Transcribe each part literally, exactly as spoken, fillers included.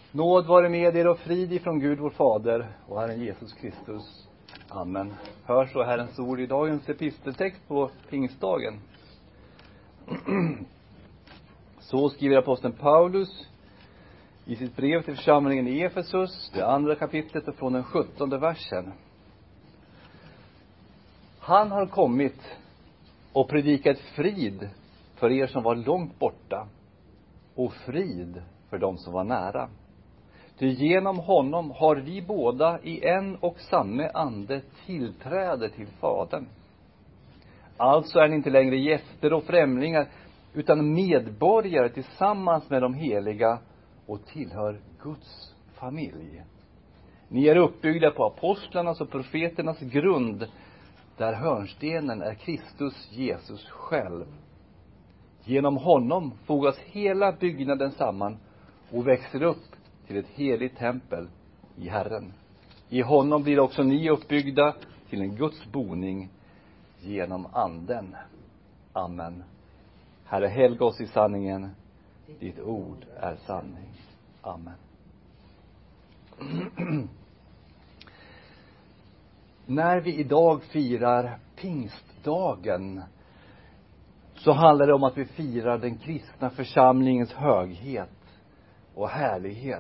Nåd vare med er och frid ifrån Gud vår Fader och Herren Jesus Kristus. Amen. Hör så Herrens ord i dagens episteltext på pingstdagen. Så skriver aposteln Paulus i sitt brev till församlingen i Efesus, det andra kapitlet och från den sjuttonde versen. Han har kommit och predikat frid för er som var långt borta och frid för dem som var nära. Ty genom honom har vi båda i en och samma ande tillträde till Fadern. Alltså är ni inte längre gäster och främlingar utan medborgare tillsammans med de heliga och tillhör Guds familj. Ni är uppbyggda på apostlarnas och profeternas grund, där hörnstenen är Kristus Jesus själv. Genom honom fogas hela byggnaden samman och växer upp till ett heligt tempel i Herren. I honom blir också ni uppbyggda till en Guds boning genom anden. Amen. Herre, helga oss i sanningen. Ditt ord är sanning. Amen. När vi idag firar pingstdagen så handlar det om att vi firar den kristna församlingens höghet och härlighet.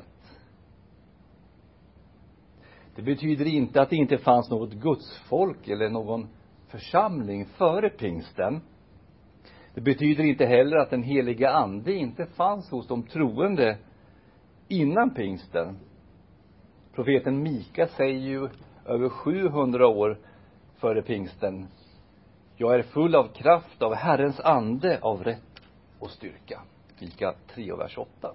Det betyder inte att det inte fanns något gudsfolk eller någon församling före pingsten. Det betyder inte heller att den heliga ande inte fanns hos de troende innan pingsten. Profeten Mika säger ju över sjuhundra år före pingsten: jag är full av kraft av Herrens ande, av rätt och styrka. Mika tre och vers åtta.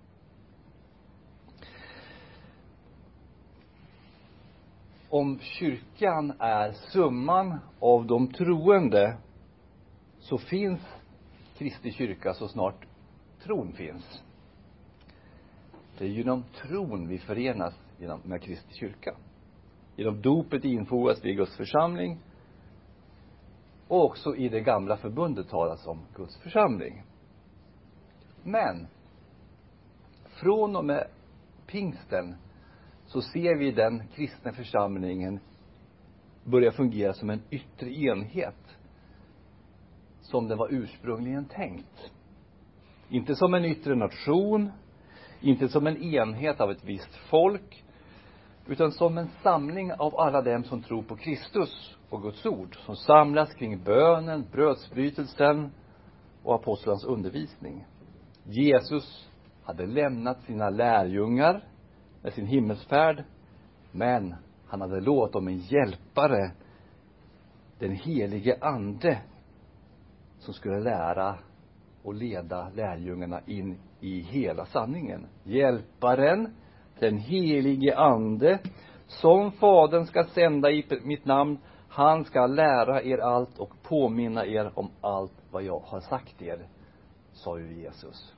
Om kyrkan är summan av de troende, så finns Kristi kyrka så snart tron finns. Det är genom tron vi förenas med Kristi kyrka. Genom dopet infogas vi i Guds församling. Och också i det gamla förbundet talas om Guds församling. Men från och med pingsten så ser vi den kristna församlingen börja fungera som en yttre enhet, som det var ursprungligen tänkt. Inte som en yttre nation, inte som en enhet av ett visst folk, utan som en samling av alla dem som tror på Kristus och Guds ord, som samlas kring bönen, brödsbrytelsen och apostlarnas undervisning. Jesus hade lämnat sina lärjungar med sin himmelsfärd, men han hade lovat dem en hjälpare, den helige ande, som skulle lära och leda lärjungarna in i hela sanningen. Hjälparen, den helige ande, som Fadern ska sända i mitt namn, han ska lära er allt och påminna er om allt vad jag har sagt er, sa ju Jesus.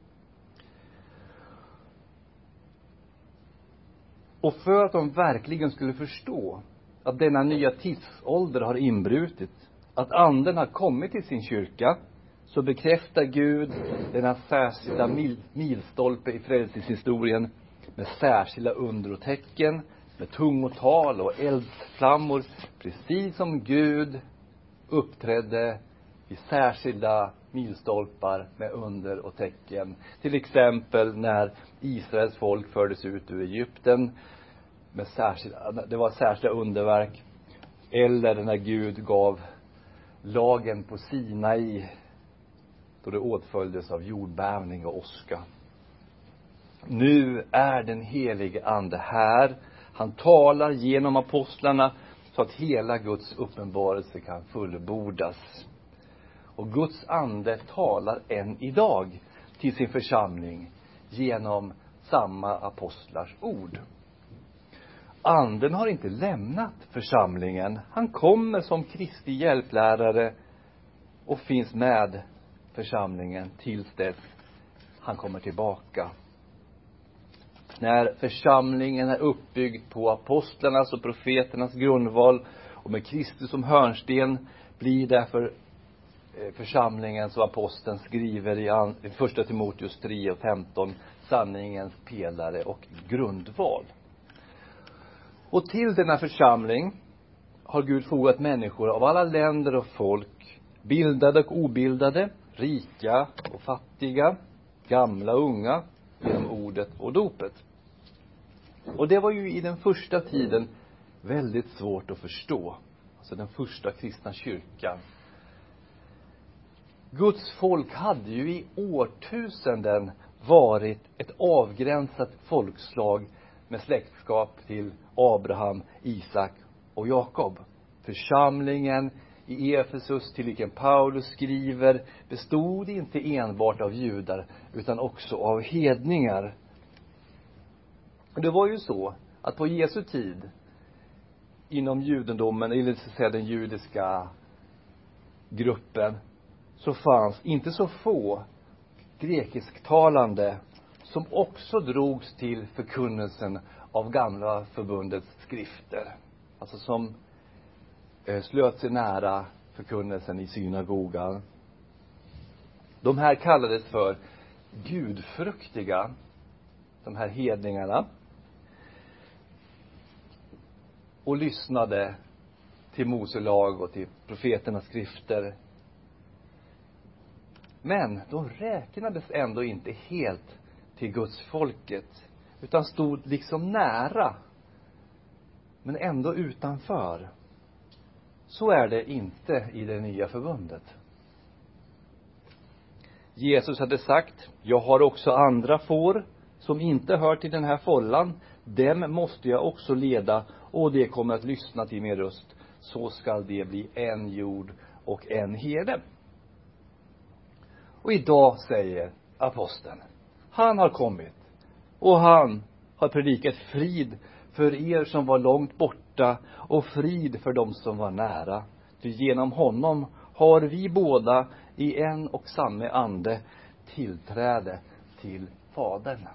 Och för att de verkligen skulle förstå att denna nya tidsålder har inbrutit, att anden har kommit till sin kyrka, så bekräftar Gud denna särskilda mil, milstolpe i frälsningshistorien med särskilda under och tecken, med tungotal och eldflammor, precis som Gud uppträdde i särskilda milstolpar med under och tecken. Till exempel när Israels folk fördes ut ur Egypten, med särskilda, det var särskilda underverk. Eller när Gud gav lagen på Sinai, då det åtföljdes av jordbävning och åska. Nu är den helige ande här. Han talar genom apostlarna så att hela Guds uppenbarelse kan fullbordas. Och Guds ande talar än idag till sin församling genom samma apostlars ord. Anden har inte lämnat församlingen. Han kommer som Kristi hjälplärare och finns med församlingen tills dess han kommer tillbaka. När församlingen är uppbyggd på apostlarnas och profeternas grundval och med Kristus som hörnsten, blir därför församlingen, som aposteln skriver i första Timoteus tre och femton, sanningens pelare och grundval. Och till denna församling har Gud fogat människor av alla länder och folk, bildade och obildade, rika och fattiga, gamla och unga, genom ordet och dopet. Och det var ju i den första tiden väldigt svårt att förstå. Alltså den första kristna kyrkan. Guds folk hade ju i årtusenden varit ett avgränsat folkslag med släktskap till Abraham, Isak och Jakob. Församlingen i Efesus, till vilken Paulus skriver, bestod inte enbart av judar utan också av hedningar. Och det var ju så att på Jesu tid inom judendomen, eller så att säga den judiska gruppen, så fanns inte så få grekisktalande som också drogs till förkunnelsen av gamla förbundets skrifter. Alltså som eh, slöt sig nära förkunnelsen i synagogan. De här kallades för gudfruktiga, de här hedningarna. Och lyssnade till Mose lag och till profeternas skrifter. Men de räknades ändå inte helt till Guds folket, utan stod liksom nära, men ändå utanför. Så är det inte i det nya förbundet. Jesus hade sagt: jag har också andra får som inte hör till den här follan. Dem måste jag också leda, och det kommer att lyssna till min röst. Så skall det bli en jord och en herde. Och idag säger aposteln, han har kommit och han har predikat frid för er som var långt borta och frid för dem som var nära. Ty genom honom har vi båda i en och samma ande tillträde till Fadern.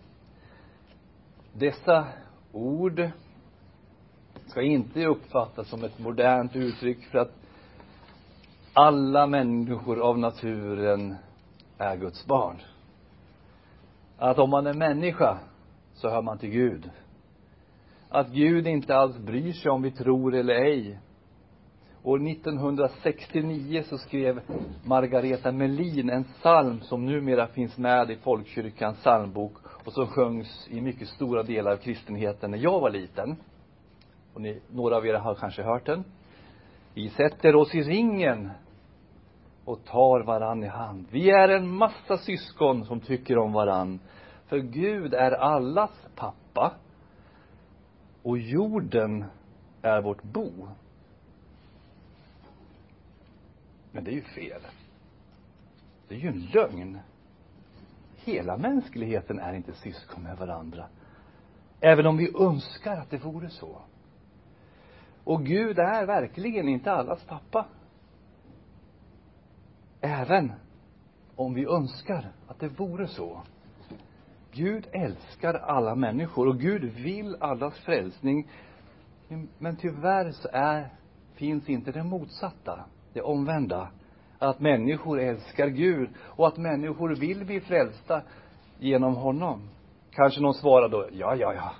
Dessa ord ska inte uppfattas som ett modernt uttryck för att alla människor av naturen är Guds barn. Att om man är människa så hör man till Gud. Att Gud inte alls bryr sig om vi tror eller ej. År nittonhundrasextionio så skrev Margareta Melin en psalm som numera finns med i Folkkyrkans psalmbok och som sjöngs i mycket stora delar av kristenheten när jag var liten. Och ni, några av er har kanske hört den. Vi sätter oss i ringen och tar varann i hand. Vi är en massa syskon som tycker om varann. För Gud är allas pappa. Och jorden är vårt bo. Men det är ju fel. Det är ju en lögn. Hela mänskligheten är inte syskon med varandra. Även om vi önskar att det vore så. Och Gud är verkligen inte allas pappa. Även om vi önskar att det vore så. Gud älskar alla människor och Gud vill allas frälsning. Men tyvärr så är, finns inte det motsatta, det omvända. Att människor älskar Gud och att människor vill bli frälsta genom honom. Kanske någon svarar då, ja, ja, ja.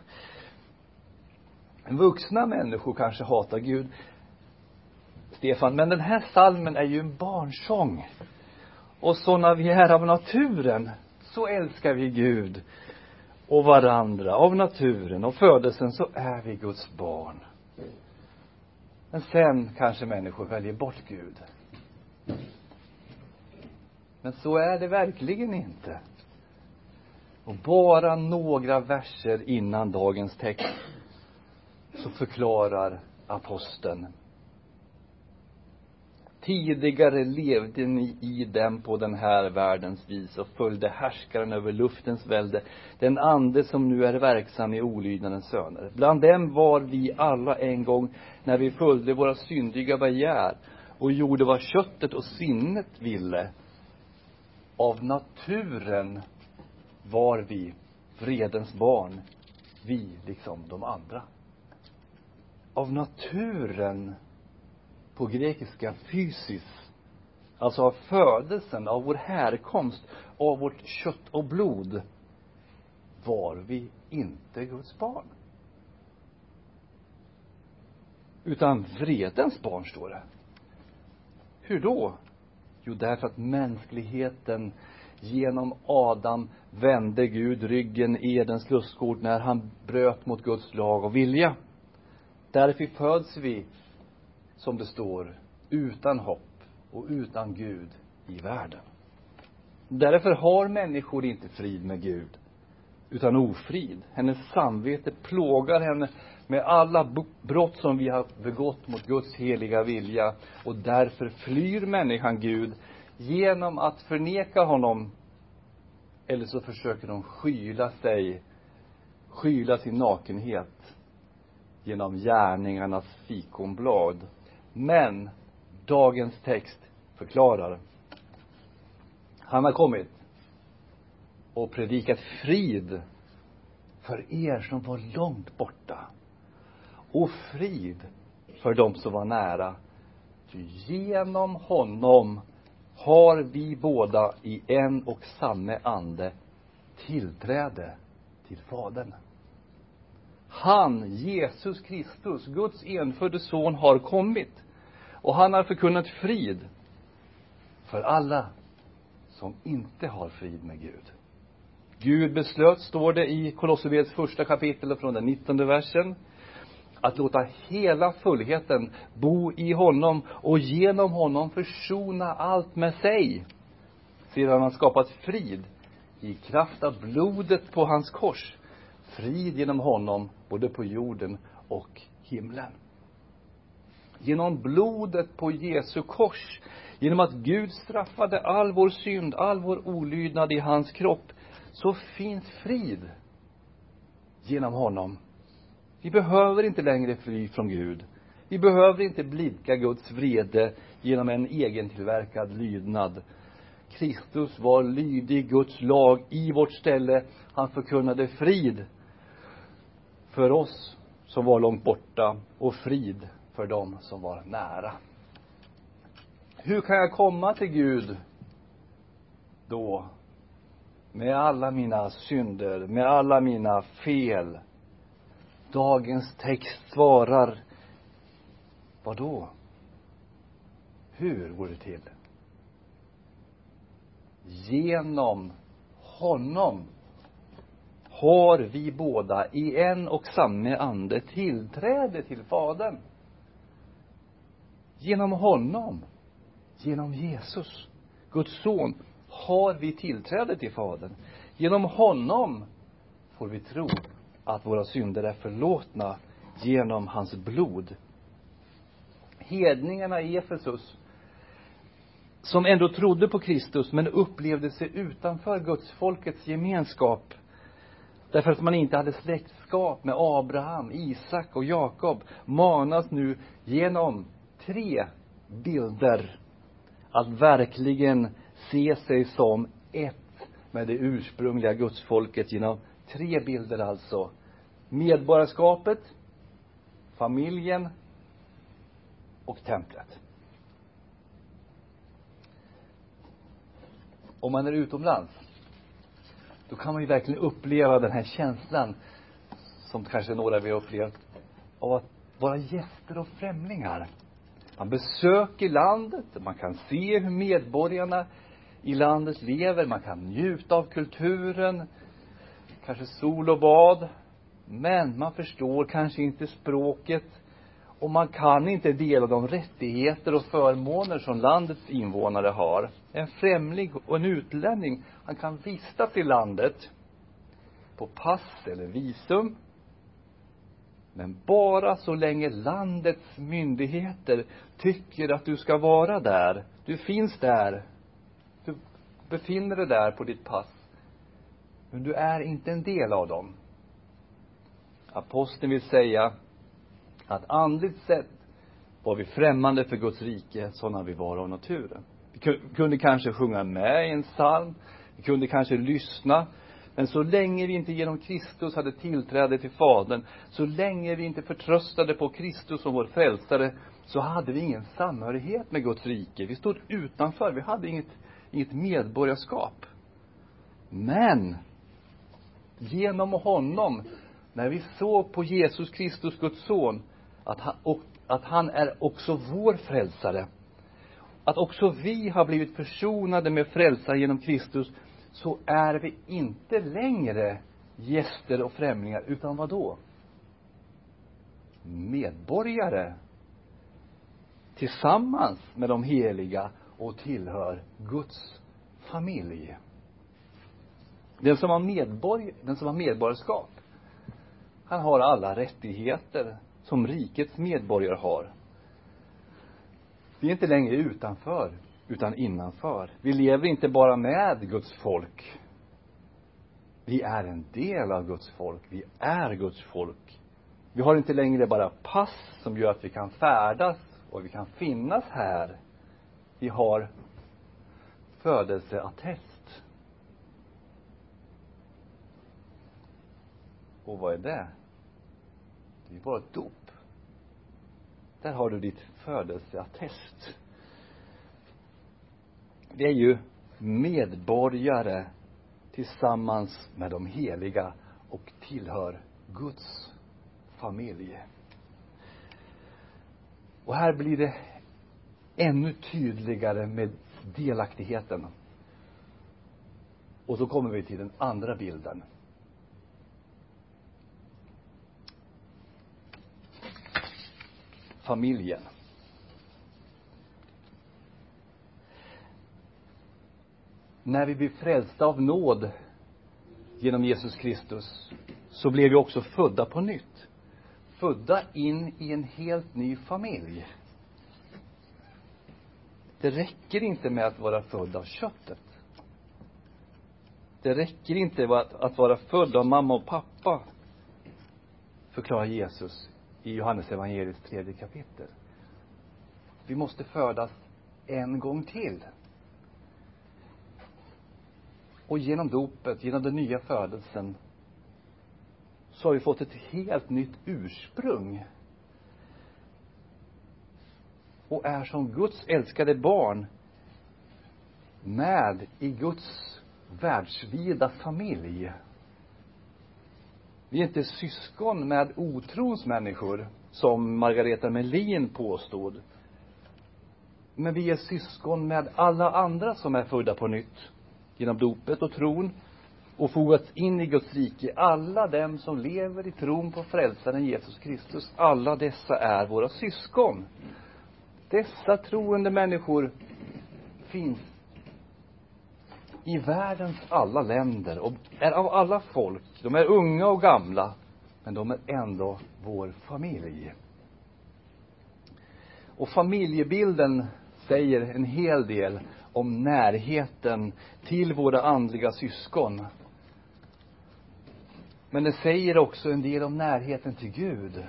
Vuxna människor kanske hatar Gud, Stefan, men den här psalmen är ju en barnsång. Och så när vi är av naturen så älskar vi Gud och varandra. Av naturen och födelsen så är vi Guds barn. Men sen kanske människor väljer bort Gud. Men så är det verkligen inte. Och bara några verser innan dagens text så förklarar aposteln: tidigare levde ni i dem på den här världens vis och följde härskaren över luftens välde, den ande som nu är verksam i olydnadens söner. Bland dem var vi alla en gång när vi följde våra syndiga begär och gjorde vad köttet och sinnet ville. Av naturen var vi vredens barn, vi liksom de andra. Av naturen, på grekiska fysis, alltså av födelsen, av vår härkomst, av vårt kött och blod, var vi inte Guds barn. Utan vredens barn, står det. Hur då? Jo, därför att mänskligheten genom Adam vände Gud ryggen i Edens lustgård när han bröt mot Guds lag och vilja. Därför föds vi, som det står, utan hopp och utan Gud i världen. Därför har människor inte frid med Gud, utan ofrid. Hennes samvete plågar henne med alla brott som vi har begått mot Guds heliga vilja. Och därför flyr människan Gud genom att förneka honom. Eller så försöker de skyla sig, skyla sin nakenhet genom gärningarnas fikonblad. Men dagens text förklarar. Han har kommit och predikat frid för er som var långt borta, och frid för dem som var nära. Ty genom honom har vi båda i en och samma ande tillträde till Fadern. Han, Jesus Kristus, Guds enfödde son, har kommit. Och han har förkunnat frid för alla som inte har frid med Gud. Gud beslöt, står det i Kolosserbrevets första kapitel från den nittonde versen, att låta hela fullheten bo i honom och genom honom försona allt med sig. Sedan han skapat frid i kraft av blodet på hans kors. Frid genom honom både på jorden och himlen. Genom blodet på Jesu kors, genom att Gud straffade all vår synd, all vår olydnad i hans kropp, så finns frid genom honom. Vi behöver inte längre fly från Gud. Vi behöver inte blidka Guds vrede genom en egentillverkad lydnad. Kristus var lydig Guds lag i vårt ställe. Han förkunnade frid för oss som var långt borta och frid för dem som var nära. Hur kan jag komma till Gud då? Med alla mina synder, med alla mina fel. Dagens text svarar, vad då? Hur går det till? Genom honom har vi båda i en och samma ande tillträde till Fadern. Genom honom, genom Jesus, Guds son, har vi tillträde till Fadern. Genom honom får vi tro att våra synder är förlåtna genom hans blod. Hedningarna i Efesus, som ändå trodde på Kristus men upplevde sig utanför Guds folkets gemenskap, därför att man inte hade släktskap med Abraham, Isak och Jakob, manas nu genom tre bilder att verkligen se sig som ett med det ursprungliga gudsfolket. Genom tre bilder alltså: medborgarskapet, familjen och templet. Om man är utomlands, då kan man ju verkligen uppleva den här känslan, som kanske några vi har upplevt, av att vara gäster och främlingar. Man besöker landet, man kan se hur medborgarna i landet lever, man kan njuta av kulturen, kanske sol och bad, men man förstår kanske inte språket och man kan inte dela de rättigheter och förmåner som landets invånare har. En främling och en utlänning, han kan vistas i landet på pass eller visum, men bara så länge landets myndigheter tycker att du ska vara där. Du finns där. Du befinner dig där på ditt pass. Men du är inte en del av dem. Aposteln vill säga att andligt sett var vi främmande för Guds rike, sådana vi var av naturen. Vi kunde kanske sjunga med i en psalm. Vi kunde kanske lyssna. Men så länge vi inte genom Kristus hade tillträde till Fadern, så länge vi inte förtröstade på Kristus som vår frälsare, så hade vi ingen samhörighet med Guds rike. Vi stod utanför, vi hade inget, inget medborgarskap. Men genom honom, när vi såg på Jesus Kristus, Guds son, att han, och, att han är också vår frälsare, att också vi har blivit försonade med frälsare genom Kristus, så är vi inte längre gäster och främlingar, utan vad då? Medborgare tillsammans med de heliga och tillhör Guds familj. Den som har medborg, den som har medborgarskap, han har alla rättigheter som rikets medborgare har. Vi är inte längre utanför, utan innanför. Vi lever inte bara med Guds folk. Vi är en del av Guds folk. Vi är Guds folk. Vi har inte längre bara pass som gör att vi kan färdas och vi kan finnas här. Vi har födelseattest. Och vad är det? Det är bara ett dop. Där har du ditt födelseattest. Vi är ju medborgare tillsammans med de heliga och tillhör Guds familj. Och här blir det ännu tydligare med delaktigheten. Och så kommer vi till den andra bilden. Familjen. När vi blir frälsta av nåd genom Jesus Kristus, så blev vi också födda på nytt. Födda in i en helt ny familj. Det räcker inte med att vara född av köttet. Det räcker inte att, att vara född av mamma och pappa, förklarar Jesus i Johannes evangeliets tredje kapitel. Vi måste födas en gång till. Och genom dopet, genom den nya födelsen, så har vi fått ett helt nytt ursprung. Och är som Guds älskade barn med i Guds världsvida familj. Vi är inte syskon med otrons människor, som Margareta Melin påstod. Men vi är syskon med alla andra som är födda på nytt genom dopet och tron och fogats in i Guds rike. Alla dem som lever i tron på frälsaren Jesus Kristus, alla dessa är våra syskon. Dessa troende människor finns i världens alla länder och är av alla folk. De är unga och gamla, men de är ändå vår familj. Och familjebilden säger en hel del om närheten till våra andliga syskon. Men det säger också en del om närheten till Gud.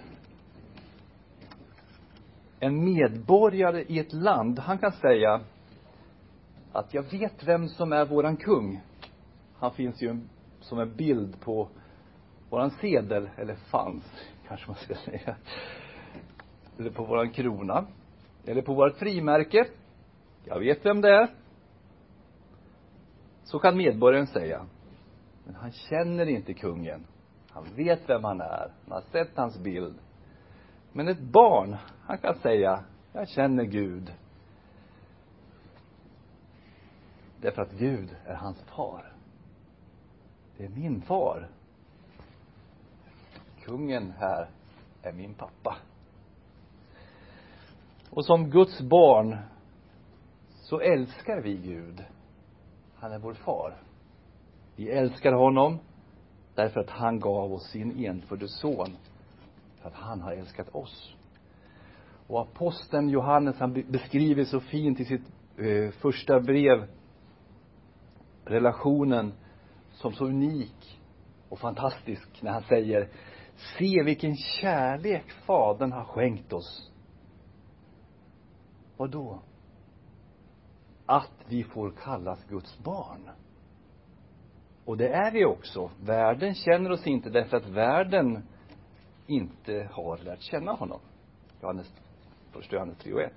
En medborgare i ett land, han kan säga att jag vet vem som är våran kung. Han finns ju en, som en bild på våran sedel, eller fanns kanske man ska säga. Eller på våran krona. Eller på vårt frimärke. Jag vet vem det är. Så kan medborgaren säga. Men han känner inte kungen. Han vet vem han är. Han har sett hans bild. Men ett barn, han kan säga, jag känner Gud. Därför att Gud är hans far. Det är min far. Kungen här är min pappa. Och som Guds barn så älskar vi Gud. Han är vår far. Vi älskar honom därför att han gav oss sin enfödde son. För att han har älskat oss. Och aposteln Johannes, han beskriver så fint i sitt eh, första brev relationen som så unik och fantastisk när han säger: se vilken kärlek Fadern har skänkt oss. Vad då? Att vi får kallas Guds barn. Och det är vi också. Världen känner oss inte därför att världen inte har lärt känna honom. Johannes, första Johannes tre och ett.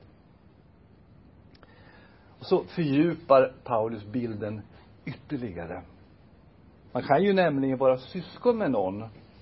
Och så fördjupar Paulus bilden ytterligare. Man kan ju nämligen vara syskon med någon.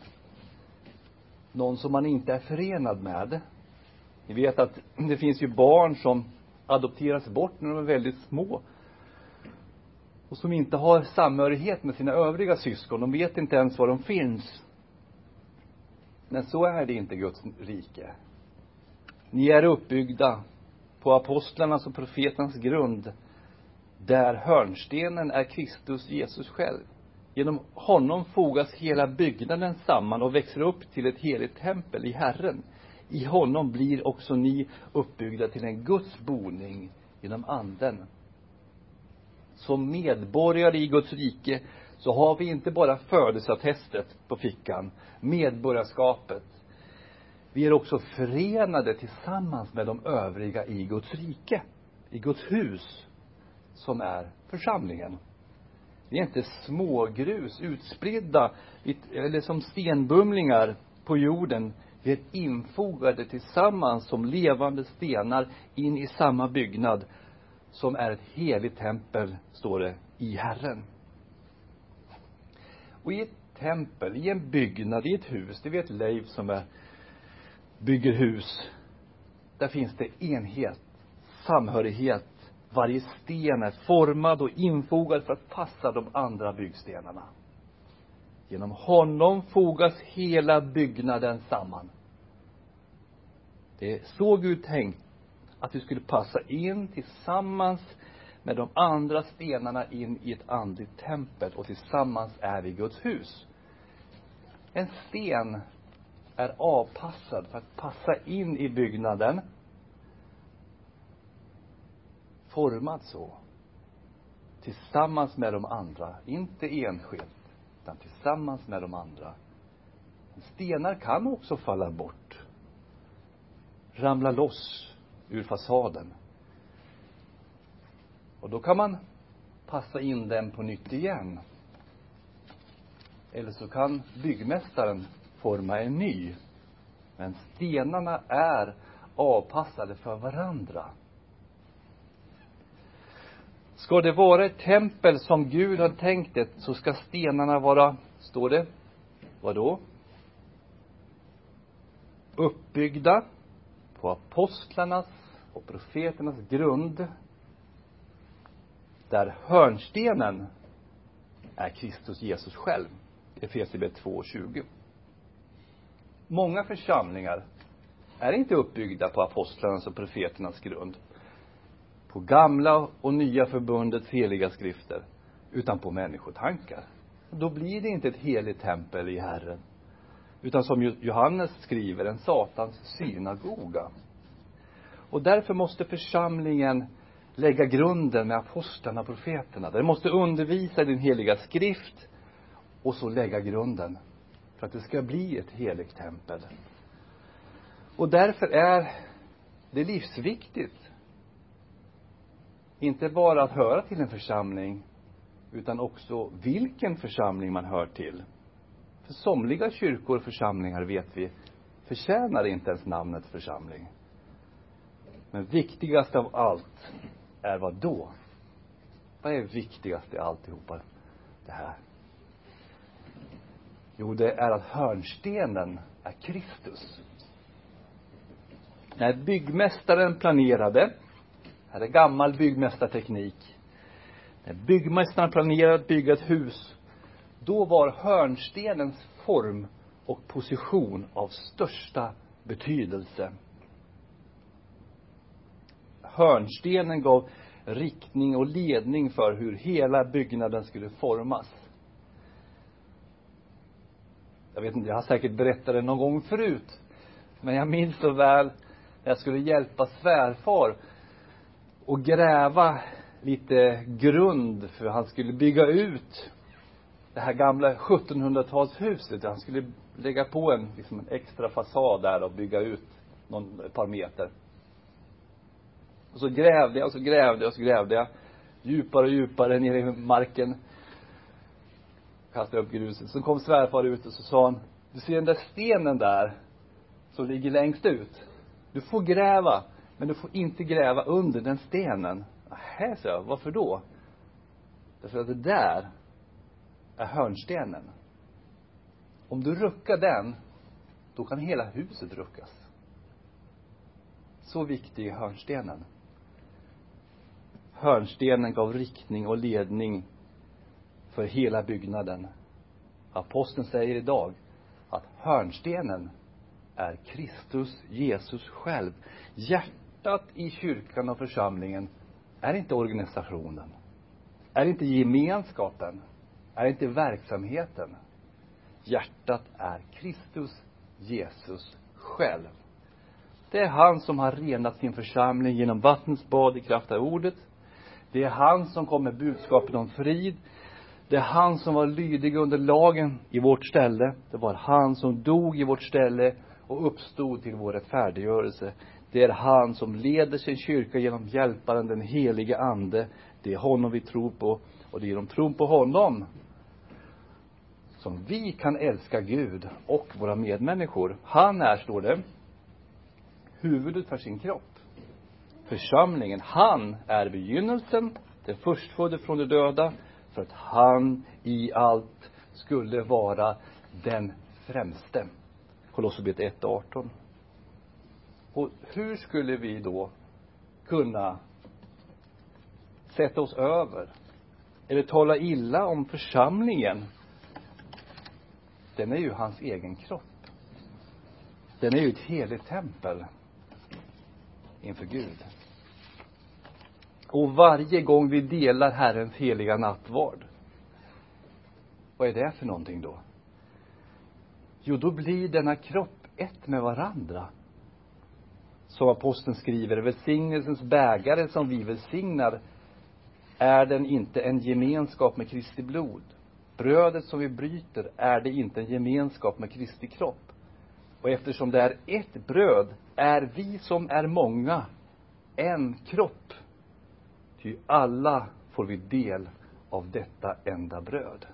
Någon som man inte är förenad med. Ni vet att det finns ju barn som adopteras bort när de är väldigt små. Och som inte har samhörighet med sina övriga syskon. De vet inte ens var de finns. Men så är det inte i Guds rike. Ni är uppbyggda på apostlarnas och profeternas grund. Där hörnstenen är Kristus Jesus själv. Genom honom fogas hela byggnaden samman och växer upp till ett heligt tempel i Herren. I honom blir också ni uppbyggda till en Guds boning genom anden. Som medborgare i Guds rike så har vi inte bara födelseattestet på fickan, medborgarskapet. Vi är också förenade tillsammans med de övriga i Guds rike, i Guds hus, som är församlingen. Vi är inte smågrus utspridda eller som stenbumlingar på jorden. Vi är infogade tillsammans som levande stenar in i samma byggnad som är ett heligt tempel, står det, i Herren. Och i ett tempel, i en byggnad, i ett hus, det vet Leif som är, bygger hus, där finns det enhet, samhörighet. Varje sten är formad och infogad för att passa de andra byggstenarna. Genom honom fogas hela byggnaden samman. Det är så Gud tänkt att det skulle passa in tillsammans med de andra stenarna in i ett andligt tempel. Och tillsammans är vi Guds hus. En sten är avpassad för att passa in i byggnaden. Formad så. Tillsammans med de andra. Inte enskilt, utan tillsammans med de andra. Stenar kan också falla bort. Ramla loss ur fasaden. Och då kan man passa in den på nytt igen. Eller så kan byggmästaren forma en ny. Men stenarna är avpassade för varandra. Ska det vara ett tempel som Gud har tänkt det, så ska stenarna vara, står det, vadå? Uppbyggda på apostlarnas och profeternas grund. Där hörnstenen är Kristus Jesus själv. Efesierbrevet två tjugo. Många församlingar är inte uppbyggda på apostlarnas och profeternas grund. På gamla och nya förbundets heliga skrifter. Utan på människotankar. Då blir det inte ett heligt tempel i Herren. Utan som Johannes skriver, en satans synagoga. Och därför måste församlingen lägga grunden med apostlarna och profeterna. Den måste undervisa i den heliga skrift. Och så lägga grunden. För att det ska bli ett heligt tempel. Och därför är det livsviktigt. Inte bara att höra till en församling. Utan också vilken församling man hör till. För somliga kyrkor och församlingar, vet vi, förtjänar inte ens namnet församling. Men viktigast av allt är vad då? Vad är viktigast i alltihopa det här? Jo, det är att hörnstenen är Kristus. När byggmästaren planerade, här är gammal byggmästarteknik. När byggmästaren planerade att bygga ett hus, då var hörnstenens form och position av största betydelse. Hörnstenen gav riktning och ledning för hur hela byggnaden skulle formas. Jag vet inte, jag har säkert berättat det någon gång förut. Men jag minns så väl när jag skulle hjälpa svärfar och gräva lite grund, för han skulle bygga ut det här gamla sjuttonhundratalshuset. Han skulle lägga på en, liksom en extra fasad där och bygga ut någon, ett par meter. Och så grävde jag och så grävde jag och så grävde jag. Djupare och djupare ner i marken. Kastade upp gruset. Så kom svärfar ut och så sa han: du ser den där stenen där som ligger längst ut. Du får gräva, men du får inte gräva under den stenen. Nähä, så jag. Varför då? Därför att det där, är hörnstenen. Om du ruckar den, då kan hela huset ruckas. Så viktig är hörnstenen. Hörnstenen gav riktning och ledning för hela byggnaden. Aposteln säger idag att hörnstenen är Kristus Jesus själv. Hjärtat i kyrkan och församlingen är inte organisationen. Är inte gemenskapen. Är inte verksamheten. Hjärtat är Kristus Jesus själv. Det är han som har renat sin församling genom vattnets bad i kraft av ordet. Det är han som kom med budskapet om frid. Det är han som var lydig under lagen i vårt ställe. Det var han som dog i vårt ställe och uppstod till vår rättfärdiggörelse. Det är han som leder sin kyrka genom hjälparen, den helige ande. Det är honom vi tror på. Och det är genom tron på honom som vi kan älska Gud och våra medmänniskor. Han är, står det, huvudet för sin kropp. Församlingen, han är begynnelsen, den förstfödde från de döda, för att han i allt skulle vara den främste. Kolosserbrevet ett arton. Och hur skulle vi då kunna sätta oss över eller tala illa om församlingen? Den är ju hans egen kropp. Den är ju ett heligt tempel inför Gud. Och varje gång vi delar Herrens heliga nattvard, vad är det för någonting då? Jo, då blir denna kropp ett med varandra. Som aposteln skriver, välsignelsens bägare som vi välsignar, är den inte en gemenskap med Kristi blod? Brödet som vi bryter, är det inte en gemenskap med Kristi kropp? Och eftersom det är ett bröd, är vi som är många en kropp. Ty alla får vi del av detta enda bröd.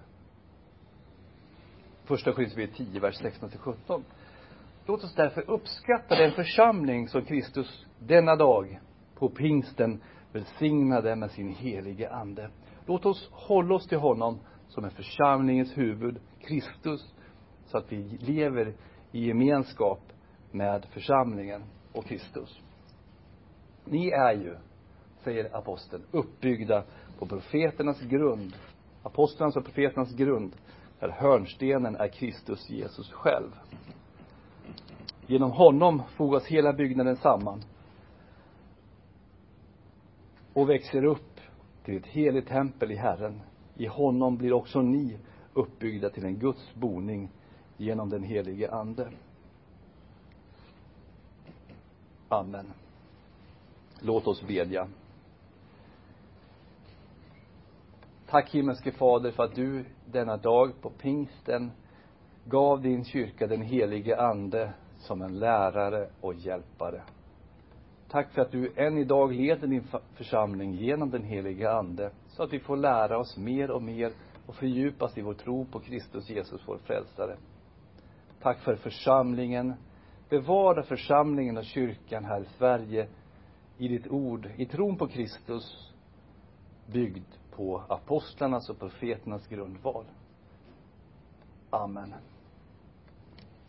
Första Korinthierbrevet tio, vers sexton till sjutton. Låt oss därför uppskatta den församling som Kristus denna dag på pingsten välsignade med sin helige ande. Låt oss hålla oss till honom som är församlingens huvud, Kristus, så att vi lever i gemenskap med församlingen och Kristus. Ni är ju, säger aposteln, uppbyggda på profeternas grund. Apostlarnas och profeternas grund, där hörnstenen är Kristus Jesus själv. Genom honom fogas hela byggnaden samman och växer upp till ett heligt tempel i Herren. I honom blir också ni uppbyggda till en Guds boning genom den helige ande. Amen. Låt oss bedja. Tack himmelske Fader för att du denna dag på pingsten gav din kyrka den helige ande som en lärare och hjälpare. Tack för att du än idag leder din församling genom den helige ande, så att vi får lära oss mer och mer och fördjupas i vår tro på Kristus Jesus, vår frälsare. Tack för församlingen. Bevara församlingen och kyrkan här i Sverige i ditt ord, i tron på Kristus, byggd på apostlarnas och profeternas grundval. Amen.